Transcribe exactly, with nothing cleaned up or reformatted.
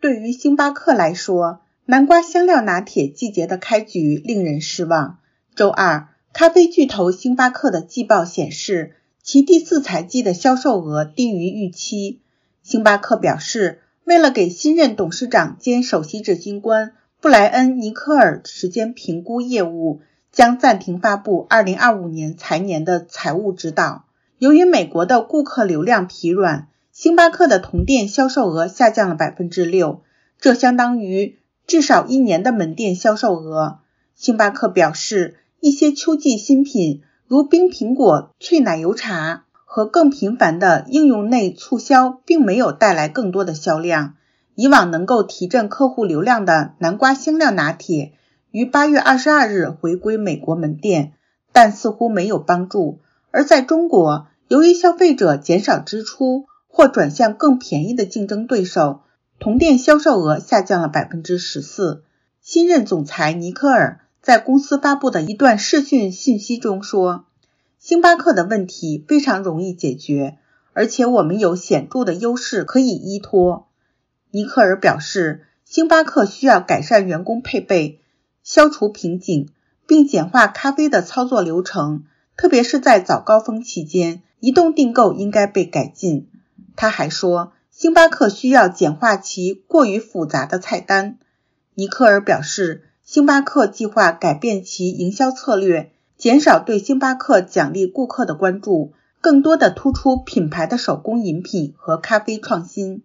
对于星巴克来说，南瓜香料拿铁季节的开局令人失望。周二，咖啡巨头星巴克的季报显示，其第四财季的销售额低于预期。星巴克表示，为了给新任董事长兼首席执行官布莱恩·尼科尔时间评估业务，将暂停发布二零二五年财年的财务指导。由于美国的顾客流量疲软，星巴克的同店销售额下降了 百分之六， 这相当于至少一年的门店销售额。星巴克表示，一些秋季新品如冰苹果脆奶油茶和更频繁的应用内促销并没有带来更多的销量。以往能够提振客户流量的南瓜香料拿铁于八月二十二日回归美国门店，但似乎没有帮助。而在中国，由于消费者减少支出或转向更便宜的竞争对手，同店销售额下降了 百分之十四。 新任总裁尼科尔在公司发布的一段视讯信息中说，星巴克的问题非常容易解决，而且我们有显著的优势可以依托。尼科尔表示，星巴克需要改善员工配备，消除瓶颈，并简化咖啡的操作流程，特别是在早高峰期间，移动订购应该被改进。他还说，星巴克需要简化其过于复杂的菜单。尼科尔表示，星巴克计划改变其营销策略，减少对星巴克奖励顾客的关注，更多的突出品牌的手工饮品和咖啡创新。